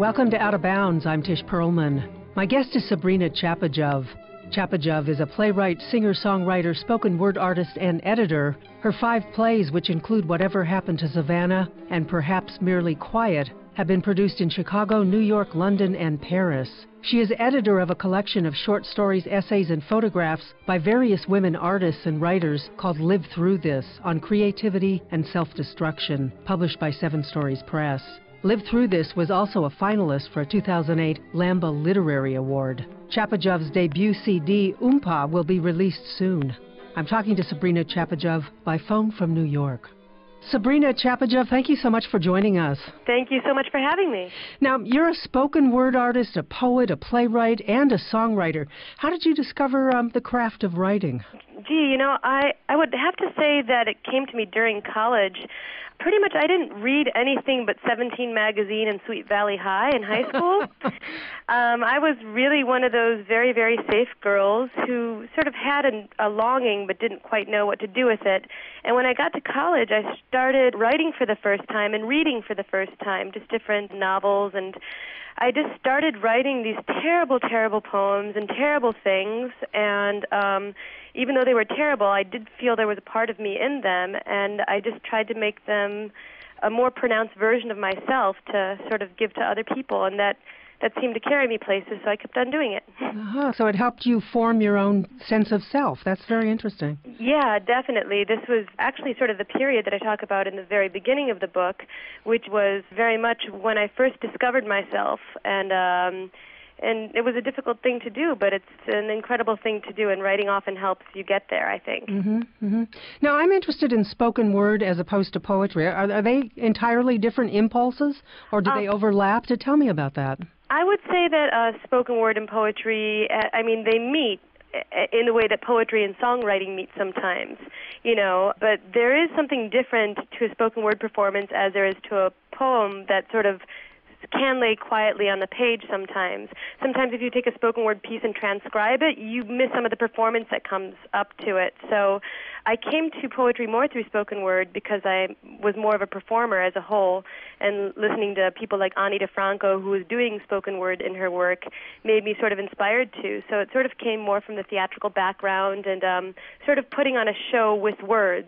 Welcome to Out of Bounds. I'm Tish Perlman. My guest is Sabrina Chapajov. Chapajov is a playwright, singer-songwriter, spoken word artist, and editor. Her 5 plays, which include Whatever Happened to Savannah and Perhaps Merely Quiet, have been produced in Chicago, New York, London, and Paris. She is editor of a collection of short stories, essays, and photographs by various women artists and writers called Live Through This, on creativity and self-destruction, published by Seven Stories Press. Live Through This was also a finalist for a 2008 Lamba Literary Award. Chapajov's debut CD, Oompa, will be released soon. I'm talking to Sabrina Chapajov by phone from New York. Sabrina Chapajov, thank you so much for joining us. Thank you so much for having me. Now, you're a spoken word artist, a poet, a playwright, and a songwriter. How did you discover the craft of writing? Gee, I would have to say that it came to me during college. Pretty much I didn't read anything but 17 Magazine and Sweet Valley High in high school. I was really one of those very, very safe girls who sort of had a longing but didn't quite know what to do with it. And when I got to college, I started writing for the first time and reading for the first time, just different novels, and I just started writing these terrible, terrible poems and terrible things, and even though they were terrible, I did feel there was a part of me in them, and I just tried to make them a more pronounced version of myself to sort of give to other people, and that seemed to carry me places, so I kept on doing it. So it helped you form your own sense of self. That's very interesting. Yeah, definitely. This was actually sort of the period that I talk about in the very beginning of the book, which was very much when I first discovered myself, and it was a difficult thing to do, but it's an incredible thing to do, and writing often helps you get there, I think. Now, I'm interested in spoken word as opposed to poetry. Are they entirely different impulses, or do they overlap? Tell me about that. I would say that spoken word and poetry, they meet in the way that poetry and songwriting meet sometimes, but there is something different to a spoken word performance as there is to a poem that sort of can lay quietly on the page sometimes. Sometimes if you take a spoken word piece and transcribe it, you miss some of the performance that comes up to it. So I came to poetry more through spoken word because I was more of a performer as a whole, and listening to people like Ani DeFranco, who was doing spoken word in her work, made me sort of inspired to. So it sort of came more from the theatrical background and sort of putting on a show with words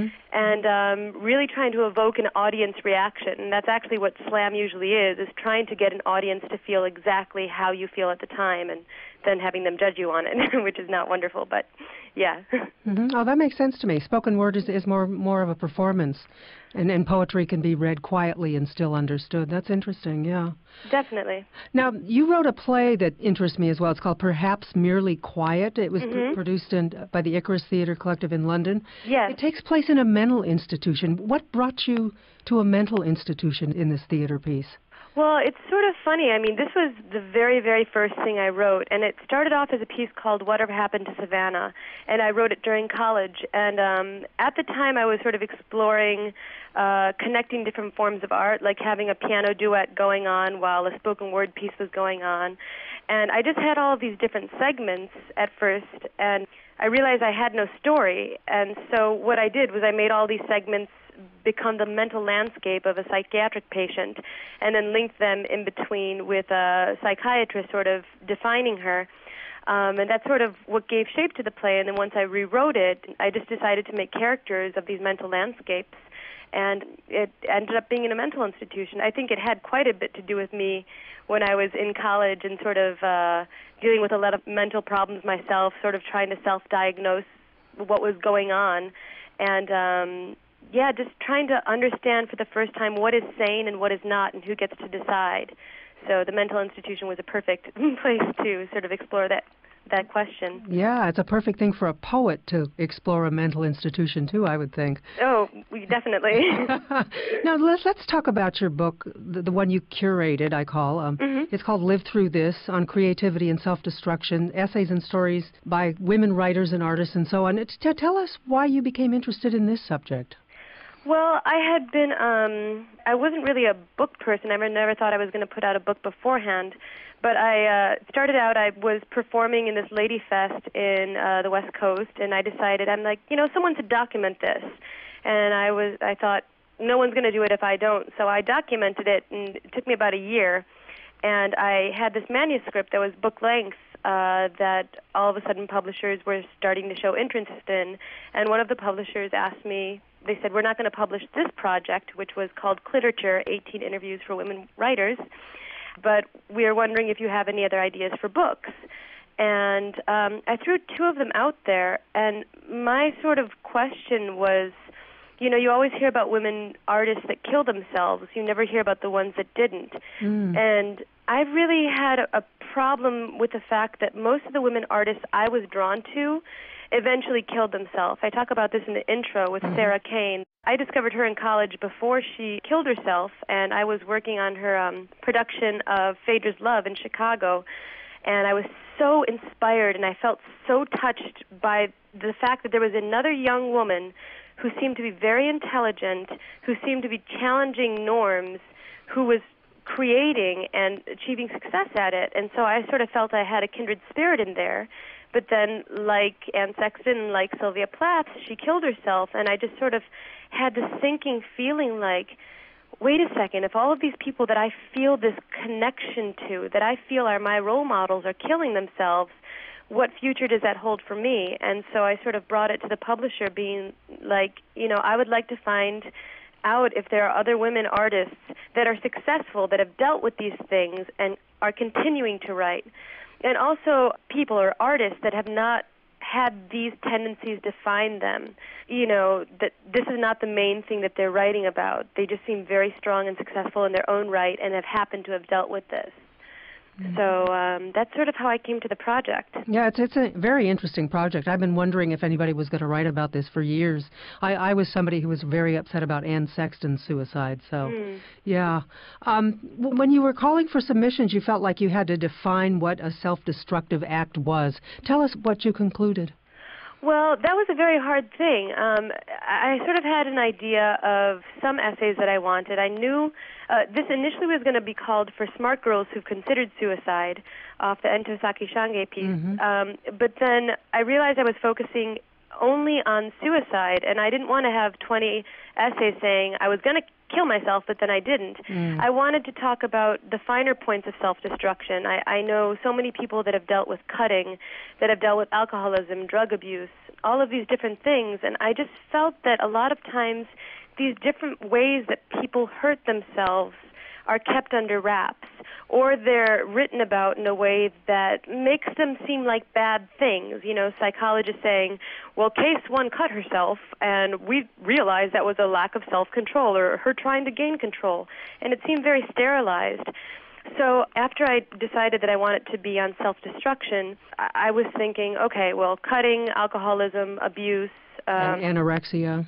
and really trying to evoke an audience reaction. And that's actually what slam usually is trying to get an audience to feel exactly how you feel at the time and then having them judge you on it, which is not wonderful, but yeah. Oh, that makes sense to me. Spoken word is more of a performance, and poetry can be read quietly and still understood. That's interesting, yeah. Definitely. Now, you wrote a play that interests me as well. It's called Perhaps Merely Quiet. It was produced by the Icarus Theatre Collective in London. Yes. It takes place in a mental institution. What brought you to a mental institution in this theater piece? Well, it's sort of funny. This was the very, very first thing I wrote, and it started off as a piece called Whatever Happened to Savannah, and I wrote it during college. And at the time, I was sort of exploring connecting different forms of art, like having a piano duet going on while a spoken word piece was going on. And I just had all of these different segments at first, and I realized I had no story. And so what I did was I made all these segments become the mental landscape of a psychiatric patient, and then linked them in between with a psychiatrist sort of defining her. And that's sort of what gave shape to the play. And then once I rewrote it, I just decided to make characters of these mental landscapes, and it ended up being in a mental institution. I think it had quite a bit to do with me when I was in college and sort of dealing with a lot of mental problems myself, sort of trying to self-diagnose what was going on. And just trying to understand for the first time what is sane and what is not and who gets to decide. So the mental institution was a perfect place to sort of explore that question. Yeah, it's a perfect thing for a poet to explore a mental institution, too, I would think. Oh, definitely. Now, let's talk about your book, the one you curated, I call. It's called Live Through This, on creativity and self-destruction, essays and stories by women writers and artists and so on. Tell us why you became interested in this subject. Well, I had been, I wasn't really a book person. I never thought I was going to put out a book beforehand. But I started out, I was performing in this lady fest in the West Coast, and I decided, I'm like, someone should document this. And I thought, no one's going to do it if I don't. So I documented it, and it took me about a year. and I had this manuscript that was book length that all of a sudden publishers were starting to show interest in. And one of the publishers asked me, they said, we're not going to publish this project, which was called Cliterature, 18 Interviews for Women Writers, but we are wondering if you have any other ideas for books. And I threw two of them out there, and my sort of question was, you know, you always hear about women artists that kill themselves. You never hear about the ones that didn't. And I really had a problem with the fact that most of the women artists I was drawn to eventually killed themselves. I talk about this in the intro with Sarah Kane. I discovered her in college before she killed herself, and I was working on her production of Phaedra's Love in Chicago. And I was so inspired, and I felt so touched by the fact that there was another young woman who seemed to be very intelligent, who seemed to be challenging norms, who was creating and achieving success at it. And so I sort of felt I had a kindred spirit in there. But then, like Anne Sexton, like Sylvia Plath, she killed herself, and I just sort of had this sinking feeling like, wait a second, if all of these people that I feel this connection to, that I feel are my role models, are killing themselves, what future does that hold for me? And so I sort of brought it to the publisher being like, you know, I would like to find out if there are other women artists that are successful, that have dealt with these things and are continuing to write. And also people or artists that have not had these tendencies define them. You know, that this is not the main thing that they're writing about. They just seem very strong and successful in their own right and have happened to have dealt with this. So that's sort of how I came to the project. Yeah, it's a very interesting project. I've been wondering if anybody was going to write about this for years. I was somebody who was very upset about Anne Sexton's suicide. So, yeah. When you were calling for submissions, you felt like you had to define what a self-destructive act was. Tell us what you concluded. Well, that was a very hard thing. I sort of had an idea of some essays that I wanted. I knew this initially was going to be called For Smart Girls Who've Considered Suicide off the Ento Saki Shange piece. But then I realized I was focusing only on suicide, and I didn't want to have 20 essays saying I was going to kill myself, but then I didn't. I wanted to talk about the finer points of self-destruction. I know so many people that have dealt with cutting, that have dealt with alcoholism, drug abuse, all of these different things, and I just felt that a lot of times these different ways that people hurt themselves are kept under wraps, or they're written about in a way that makes them seem like bad things. You know, psychologists saying, well, case one cut herself, and we realized that was a lack of self-control, or her trying to gain control. And it seemed very sterilized. So after I decided that I wanted to be on self-destruction, I was thinking, okay, well, cutting, alcoholism, abuse, anorexia,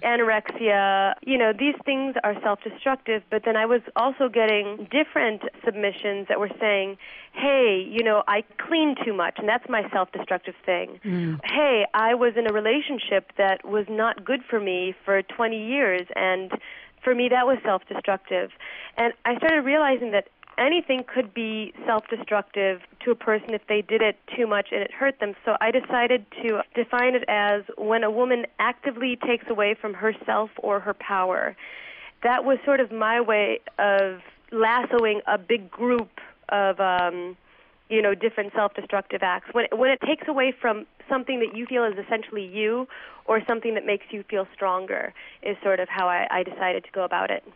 you know, these things are self-destructive, but then I was also getting different submissions that were saying, hey, you know, I clean too much, and that's my self-destructive thing. Hey, I was in a relationship that was not good for me for 20 years, and for me that was self-destructive. And I started realizing that anything could be self-destructive to a person if they did it too much and it hurt them. So I decided to define it as when a woman actively takes away from herself or her power. That was sort of my way of lassoing a big group of, you know, different self-destructive acts. When it takes away from something that you feel is essentially you, or something that makes you feel stronger, is sort of how I decided to go about it.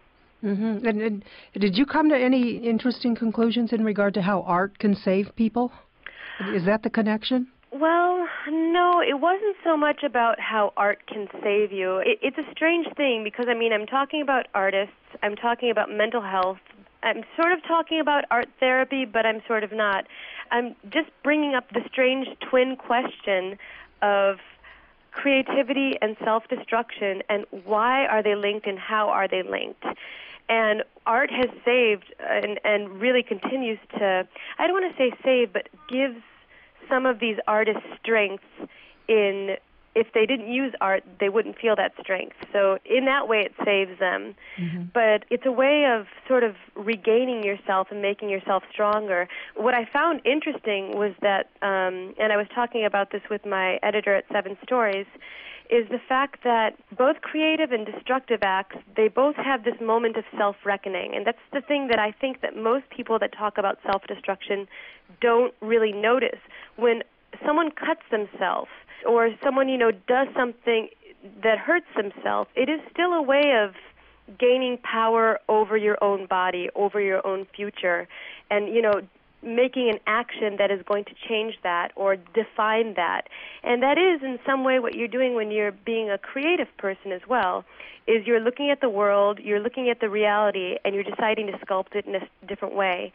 And did you come to any interesting conclusions in regard to how art can save people? Is that the connection? Well, no, it wasn't so much about how art can save you. It's a strange thing because, I mean, I'm talking about artists, I'm talking about mental health, I'm sort of talking about art therapy, but I'm sort of not. I'm just bringing up the strange twin question of creativity and self-destruction, and why are they linked and how are they linked? And art has saved and really continues to, I don't want to say save, but gives some of these artists strength in, if they didn't use art, they wouldn't feel that strength. So in that way, it saves them. But it's a way of sort of regaining yourself and making yourself stronger. What I found interesting was that, and I was talking about this with my editor at Seven Stories, is the fact that both creative and destructive acts, they both have this moment of self-reckoning. And that's the thing that I think that most people that talk about self-destruction don't really notice. When someone cuts themselves or someone, does something that hurts themselves, it is still a way of gaining power over your own body, over your own future, and, making an action that is going to change that or define that. And that is in some way what you're doing when you're being a creative person as well, is you're looking at the world, you're looking at the reality, and you're deciding to sculpt it in a different way.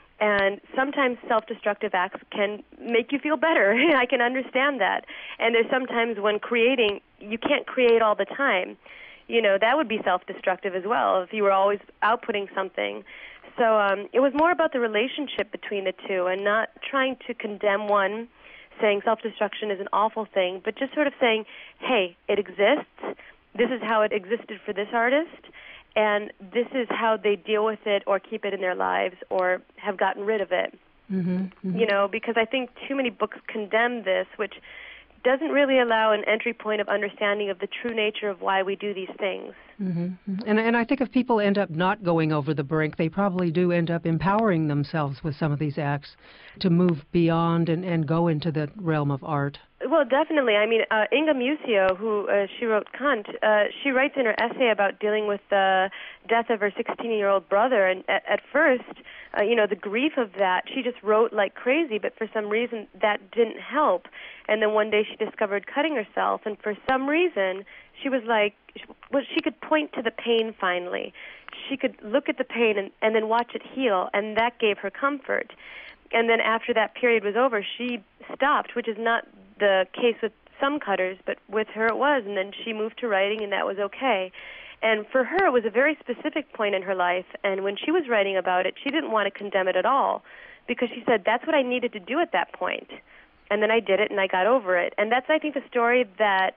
And sometimes self-destructive acts can make you feel better. I can understand that. And there's sometimes when creating, you can't create all the time. That would be self-destructive as well if you were always outputting something. So it was more about the relationship between the two and not trying to condemn one, saying self-destruction is an awful thing, but just sort of saying, hey, it exists. This is how it existed for this artist, and this is how they deal with it or keep it in their lives or have gotten rid of it. Mm-hmm, mm-hmm. Because I think too many books condemn this, which doesn't really allow an entry point of understanding of the true nature of why we do these things. Mm-hmm. And I think if people end up not going over the brink, they probably do end up empowering themselves with some of these acts to move beyond and go into the realm of art. Well, definitely. I mean, Inga Muscio, who she wrote Kant, she writes in her essay about dealing with the death of her 16-year-old brother, and at first, the grief of that, she just wrote like crazy, but for some reason that didn't help. And then one day she discovered cutting herself, and for some reason she was like, she could point to the pain finally. She could look at the pain and then watch it heal, and that gave her comfort. And then after that period was over, she stopped, which is not the case with some cutters, but with her it was, and then she moved to writing, and that was okay. And for her, it was a very specific point in her life, and when she was writing about it, she didn't want to condemn it at all, because she said, that's what I needed to do at that point. And then I did it, and I got over it. And that's, I think, the story that,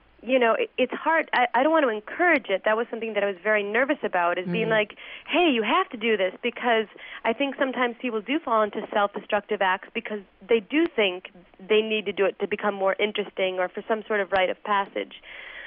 it's hard. I don't want to encourage it. That was something that I was very nervous about, is being like, hey, you have to do this, because I think sometimes people do fall into self-destructive acts because they do think they need to do it to become more interesting or for some sort of rite of passage.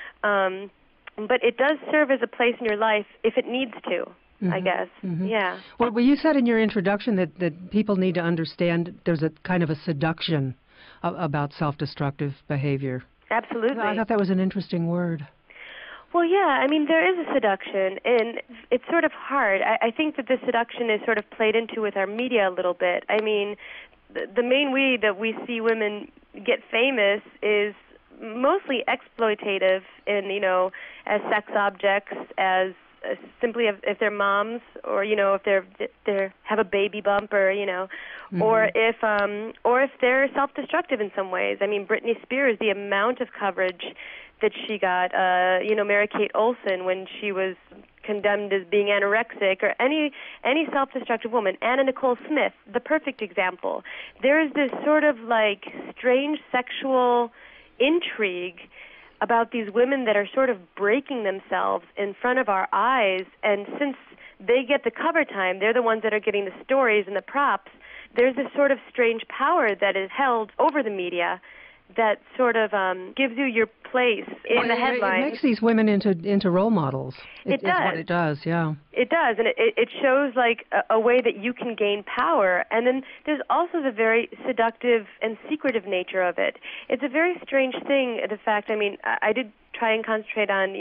But it does serve as a place in your life if it needs to, I guess. Mm-hmm. Yeah. Well, you said in your introduction that people need to understand there's a kind of a seduction about self-destructive behavior. Absolutely. I thought that was an interesting word. Well, yeah, I mean, there is a seduction, and it's sort of hard. I think that this seduction is sort of played into with our media a little bit. I mean, the main way that we see women get famous is mostly exploitative in, as sex objects, as simply if they're moms, or if they have a baby bump, or or if they're self-destructive in some ways. I mean, Britney Spears, the amount of coverage that she got, Mary-Kate Olsen when she was condemned as being anorexic, or any self-destructive woman, Anna Nicole Smith, the perfect example. There is this sort of like strange sexual intrigue about these women that are sort of breaking themselves in front of our eyes, and since they get the cover time, they're the ones that are getting the stories and the props, there's this sort of strange power that is held over the media that sort of gives you your place in the headlines. It makes these women into role models. It does. It's what it does, yeah. It does, and it shows like a way that you can gain power. And then there's also the very seductive and secretive nature of it. It's a very strange thing, the fact, I mean, I did try and concentrate on,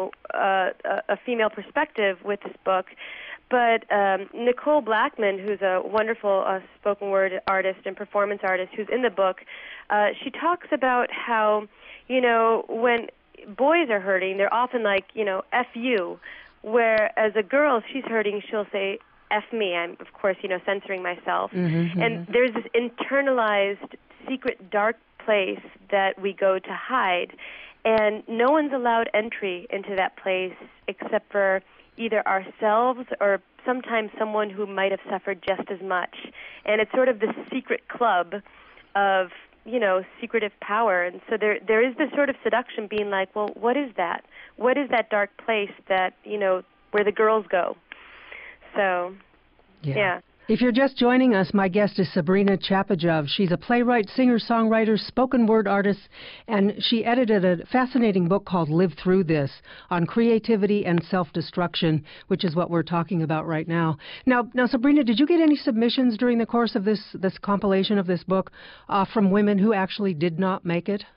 a female perspective with this book, but Nicole Blackman, who's a wonderful spoken word artist and performance artist who's in the book, she talks about how, when boys are hurting, they're often like, F you, whereas a girl, if she's hurting, she'll say, F me. I'm, of course, censoring myself. Mm-hmm. And there's this internalized, secret, dark place that we go to hide, and no one's allowed entry into that place except for either ourselves or sometimes someone who might have suffered just as much. And it's sort of this secret club of, secretive power. And so there is this sort of seduction being like, well, what is that? What is that dark place that, where the girls go? So, yeah. If you're just joining us, my guest is Sabrina Chapajov. She's a playwright, singer-songwriter, spoken word artist, and she edited a fascinating book called Live Through This on creativity and self-destruction, which is what we're talking about right now. Now, Sabrina, did you get any submissions during the course of this compilation of this book from women who actually did not make it?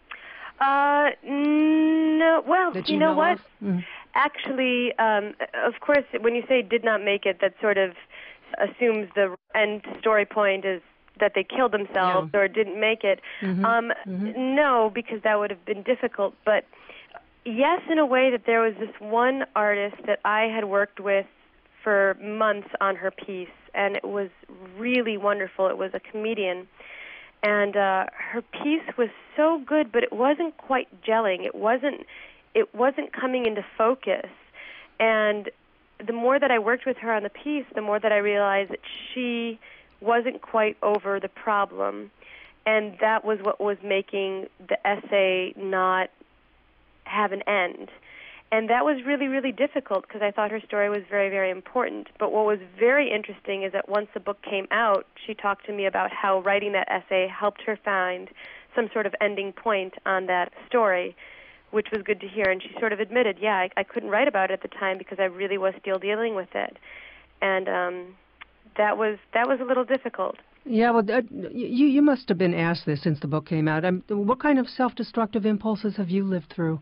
No. Well, you know what? Mm-hmm. Actually, of course, when you say did not make it, that sort of assumes the end story point is that they killed themselves or didn't make it. No, because that would have been difficult. But yes, in a way that there was this one artist that I had worked with for months on her piece, and it was really wonderful. It was a comedian. And her piece was so good, but it wasn't quite gelling. It wasn't coming into focus. And the more that I worked with her on the piece, the more that I realized that she wasn't quite over the problem. And that was what was making the essay not have an end. And that was really, really difficult because I thought her story was very, very important. But what was very interesting is that once the book came out, she talked to me about how writing that essay helped her find some sort of ending point on that story, which was good to hear. And she sort of admitted, I couldn't write about it at the time because I really was still dealing with it. And that was a little difficult. Yeah, well, you must have been asked this since the book came out. What kind of self-destructive impulses have you lived through?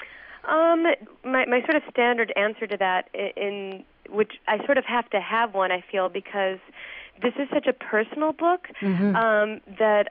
My sort of standard answer to that, in which I sort of have to have one, I feel, because this is such a personal book that,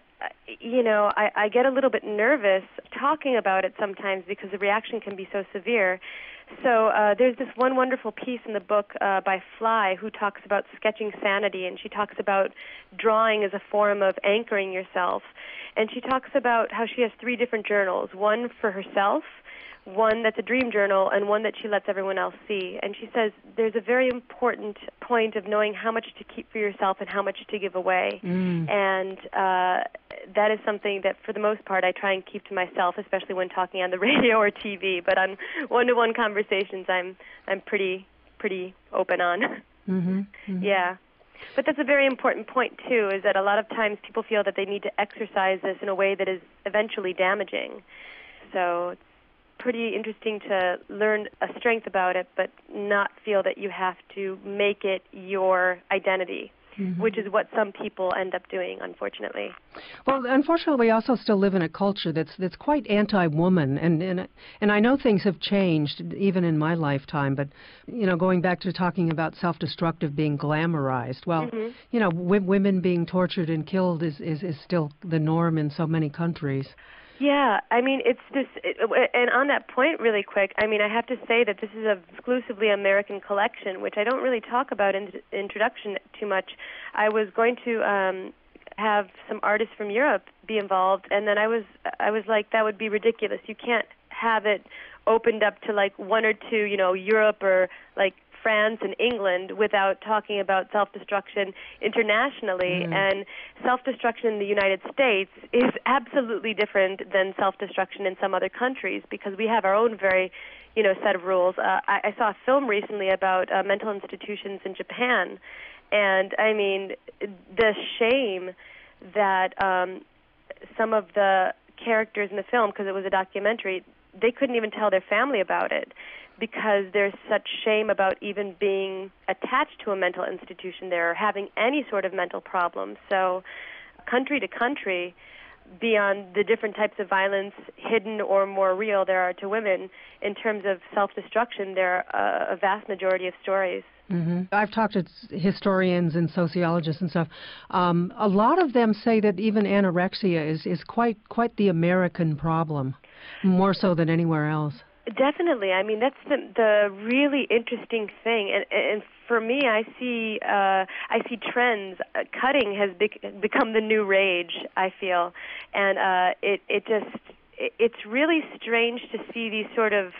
I get a little bit nervous talking about it sometimes because the reaction can be so severe. So there's this one wonderful piece in the book by Fly who talks about sketching sanity, and she talks about drawing as a form of anchoring yourself. And she talks about how she has 3 different journals, one for herself, one that's a dream journal, and one that she lets everyone else see. And she says there's a very important point of knowing how much to keep for yourself and how much to give away. And that is something that, for the most part, I try and keep to myself, especially when talking on the radio or TV. But on one-to-one conversations, I'm pretty open on. Yeah. But that's a very important point, too, is that a lot of times people feel that they need to exercise this in a way that is eventually damaging. So it's pretty interesting to learn a strength about it, but not feel that you have to make it your identity, which is what some people end up doing, unfortunately. Well, unfortunately, we also still live in a culture that's quite anti-woman, and I know things have changed even in my lifetime. But going back to talking about self-destructive being glamorized, well, women being tortured and killed is still the norm in so many countries. Yeah, I mean, it's this, and on that point really quick, I mean, I have to say that this is an exclusively American collection, which I don't really talk about in the introduction too much. I was going to have some artists from Europe be involved, and then I was like, that would be ridiculous. You can't have it opened up to like 1 or 2, Europe or like France and England without talking about self-destruction internationally. And self-destruction in the United States is absolutely different than self-destruction in some other countries because we have our own very, set of rules. I saw a film recently about mental institutions in Japan, and I mean, the shame that some of the characters in the film, because it was a documentary, they couldn't even tell their family about it, because there's such shame about even being attached to a mental institution there or having any sort of mental problem. So country to country, beyond the different types of violence, hidden or more real, there are to women, in terms of self-destruction, there are a vast majority of stories. I've talked to historians and sociologists and stuff. A lot of them say that even anorexia is quite the American problem, more so than anywhere else. Definitely. I mean, that's the really interesting thing. And for me, I see trends. Cutting has become the new rage, I feel. And it's really strange to see these sort of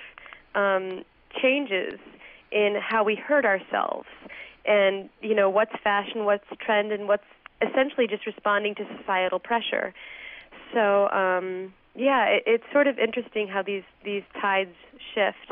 changes in how we hurt ourselves. And, what's fashion, what's trend, and what's essentially just responding to societal pressure. So, it's sort of interesting how these tides shift.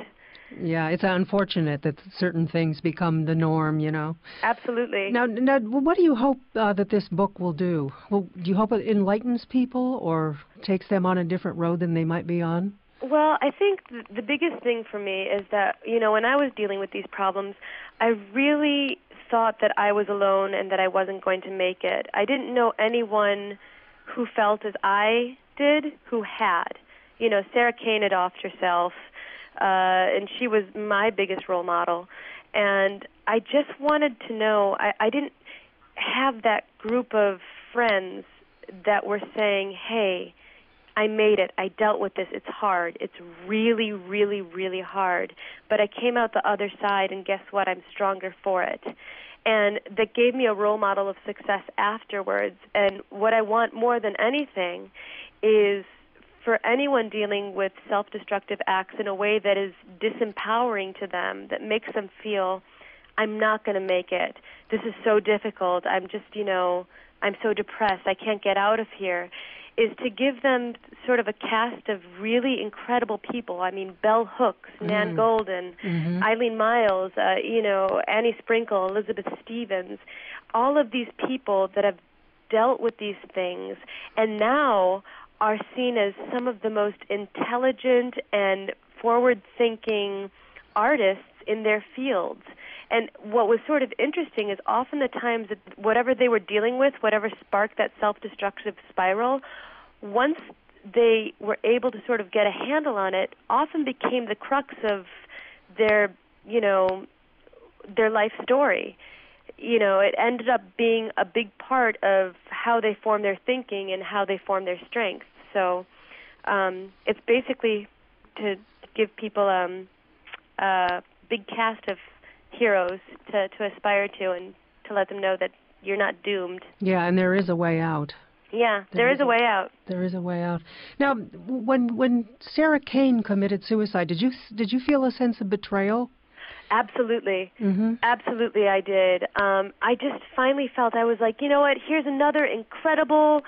Yeah, it's unfortunate that certain things become the norm, you know. Absolutely. Now, what do you hope that this book will do? Well, do you hope it enlightens people or takes them on a different road than they might be on? Well, I think the biggest thing for me is that, when I was dealing with these problems, I really thought that I was alone and that I wasn't going to make it. I didn't know anyone who felt as I did who had. Sarah Kane had offed herself, and she was my biggest role model. And I just wanted to know, I didn't have that group of friends that were saying, hey, I made it. I dealt with this. It's hard. It's really, really, really hard. But I came out the other side, and guess what? I'm stronger for it. And that gave me a role model of success afterwards. And what I want more than anything is for anyone dealing with self-destructive acts in a way that is disempowering to them, that makes them feel, I'm not going to make it. This is so difficult. I'm just, I'm so depressed. I can't get out of here. Is to give them sort of a cast of really incredible people. I mean, Bell Hooks, Nan Golden, Eileen Miles, Annie Sprinkle, Elizabeth Stevens, all of these people that have dealt with these things and now are seen as some of the most intelligent and forward-thinking artists in their fields. And what was sort of interesting is often the times that whatever they were dealing with, whatever sparked that self-destructive spiral, once they were able to sort of get a handle on it, often became the crux of their, their life story. It ended up being a big part of how they form their thinking and how they form their strengths. So it's basically to give people a big cast of heroes to aspire to and to let them know that you're not doomed. Yeah, and there is a way out. Yeah, there is a way out. There is a way out. Now, when Sarah Kane committed suicide, did you feel a sense of betrayal? Absolutely. Absolutely, I did. I just finally felt, I was like, you know what, here's another incredible,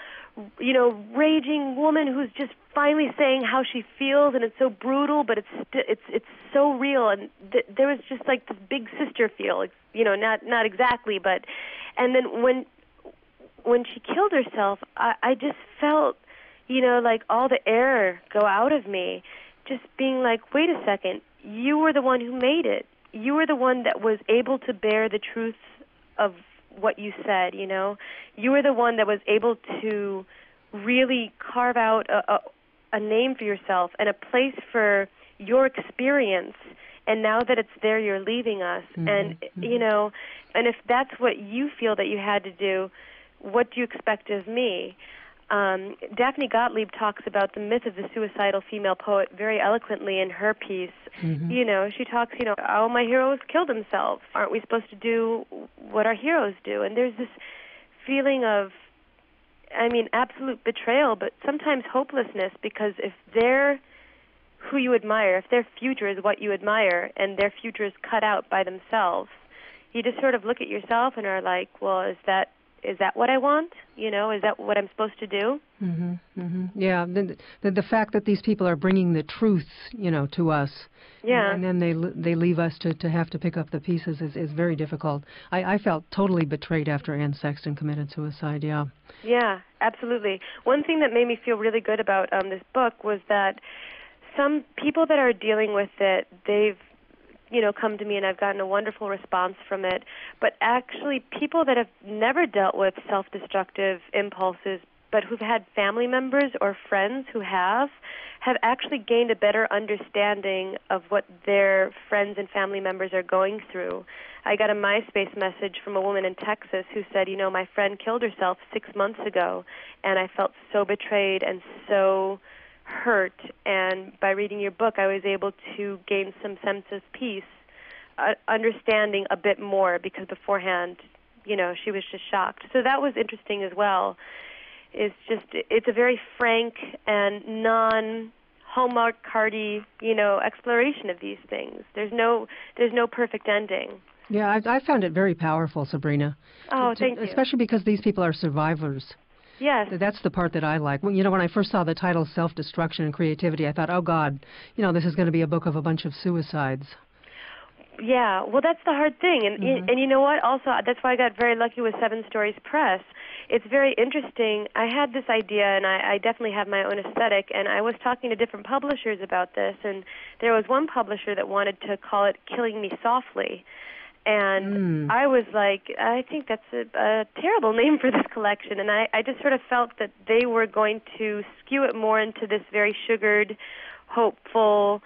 raging woman who's just finally saying how she feels, and it's so brutal, but it's so real. And there was just like this big sister feel, not exactly, but, and then when she killed herself, I just felt, like all the air go out of me, just being like, wait a second, you were the one who made it. You were the one that was able to bear the truth of what you said, You were the one that was able to really carve out a name for yourself and a place for your experience. And now that it's there, you're leaving us. And, and if that's what you feel that you had to do, what do you expect of me? Daphne Gottlieb talks about the myth of the suicidal female poet very eloquently in her piece. She talks, oh, my heroes killed themselves. Aren't we supposed to do what our heroes do? And there's this feeling of, absolute betrayal, but sometimes hopelessness, because if they're who you admire, if their future is what you admire, and their future is cut out by themselves, you just sort of look at yourself and are like, well, is that what I want? Is that what I'm supposed to do? Yeah, the fact that these people are bringing the truth, to us, and then they leave us to have to pick up the pieces is very difficult. I felt totally betrayed after Anne Sexton committed suicide. Yeah. Yeah, absolutely. One thing that made me feel really good about this book was that some people that are dealing with it, they've come to me and I've gotten a wonderful response from it. But actually, people that have never dealt with self-destructive impulses, but who've had family members or friends who have actually gained a better understanding of what their friends and family members are going through. I got a MySpace message from a woman in Texas who said, my friend killed herself 6 months ago, and I felt so betrayed and so hurt, and by reading your book I was able to gain some sense of peace, understanding a bit more, because beforehand, she was just shocked. So that was interesting as well. It's a very frank and non-Hallmark cardy, exploration of these things. There's no perfect ending. Yeah, I found it very powerful, Sabrina. Oh, thank you. Especially because these people are survivors. Yes. That's the part that I like. When I first saw the title Self-Destruction and Creativity, I thought, oh, God, this is going to be a book of a bunch of suicides. Yeah, well, that's the hard thing. And you know what? Also, that's why I got very lucky with Seven Stories Press. It's very interesting. I had this idea, and I definitely have my own aesthetic, and I was talking to different publishers about this, and there was one publisher that wanted to call it Killing Me Softly. And I was like, I think that's a terrible name for this collection. And I just sort of felt that they were going to skew it more into this very sugared, hopeful,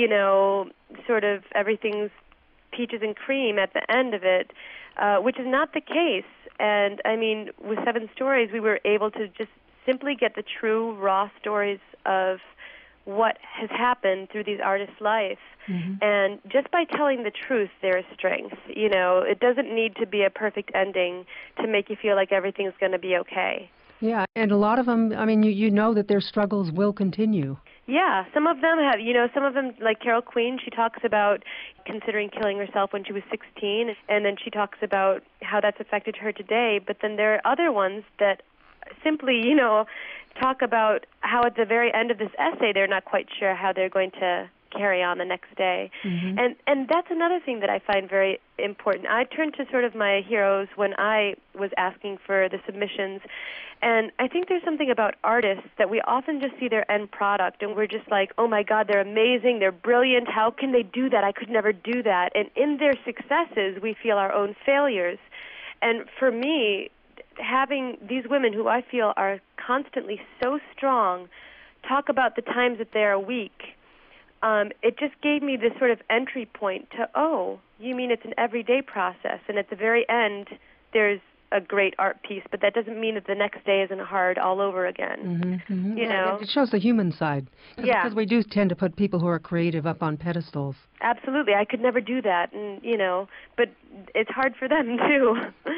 sort of everything's peaches and cream at the end of it, which is not the case. And, I mean, with Seven Stories, we were able to just simply get the true, raw stories of what has happened through these artists' life. And just by telling the truth, there is strength. It doesn't need to be a perfect ending to make you feel like everything's going to be okay. Yeah, and a lot of them, I mean, you know that their struggles will continue. Yeah, some of them have, some of them, like Carol Queen, she talks about considering killing herself when she was 16, and then she talks about how that's affected her today. But then there are other ones that simply, talk about how at the very end of this essay they're not quite sure how they're going to carry on the next day. And that's another thing that I find very important. I turned to sort of my heroes when I was asking for the submissions, and I think there's something about artists that we often just see their end product and we're just like, oh my God, they're amazing, they're brilliant, how can they do that? I could never do that. And in their successes we feel our own failures. And for me, having these women who I feel are constantly so strong talk about the times that they're weak, it just gave me this sort of entry point to, oh, you mean it's an everyday process, and at the very end there's a great art piece, but that doesn't mean that the next day isn't hard all over again. It shows the human side. Because we do tend to put people who are creative up on pedestals. Absolutely. I could never do that, and but it's hard for them too.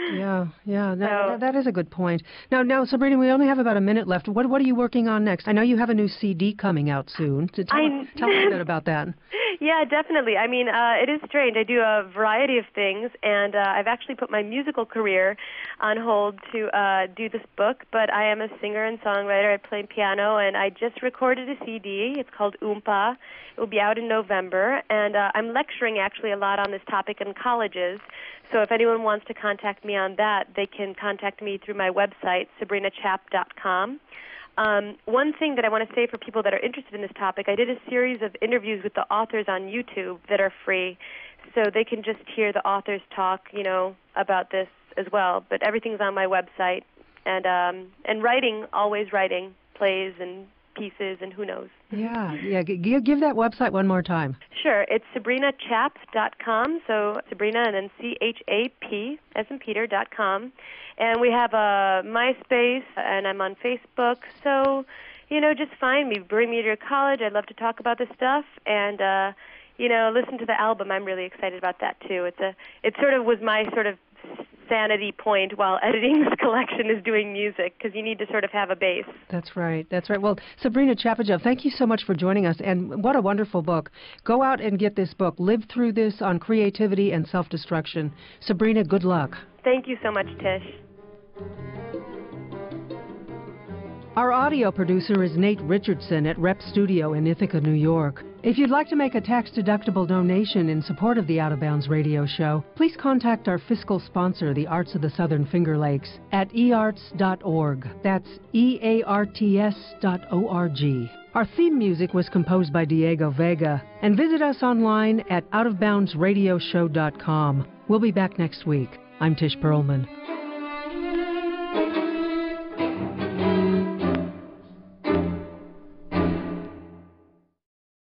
That is a good point. Now, Sabrina, we only have about a minute left. What are you working on next? I know you have a new CD coming out soon. Tell me a bit about that. Yeah, definitely. I mean, it is strange. I do a variety of things, and I've actually put my musical career on hold to do this book, but I am a singer and songwriter. I play piano, and I just recorded a CD. It's called Oompa. It will be out in November, and I'm lecturing actually a lot on this topic in colleges. So if anyone wants to contact me on that, they can contact me through my website, sabrinachap.com. One thing that I want to say for people that are interested in this topic, I did a series of interviews with the authors on YouTube that are free, so they can just hear the authors talk, about this as well. But everything's on my website, and writing, always writing, plays and pieces, and who knows. Yeah. Give that website one more time. Sure. It's sabrinachap.com, so Sabrina and then CHAP, as in Peter.com. And we have a MySpace, and I'm on Facebook. So, just find me. Bring me to your college. I'd love to talk about this stuff. And, listen to the album. I'm really excited about that, too. It sort of was my sort of sanity point while editing this collection is doing music, because you need to sort of have a base. That's right. Well, Sabrina Chapajov, thank you so much for joining us, and what a wonderful book. Go out and get this book. Live through this on creativity and self-destruction. Sabrina, good luck. Thank you so much, Tish. Our audio producer is Nate Richardson at Rep Studio in Ithaca, New York. If you'd like to make a tax-deductible donation in support of the Out of Bounds radio show, please contact our fiscal sponsor, the Arts of the Southern Finger Lakes, at earts.org. That's earts.org. Our theme music was composed by Diego Vega. And visit us online at outofboundsradioshow.com. We'll be back next week. I'm Tish Perlman.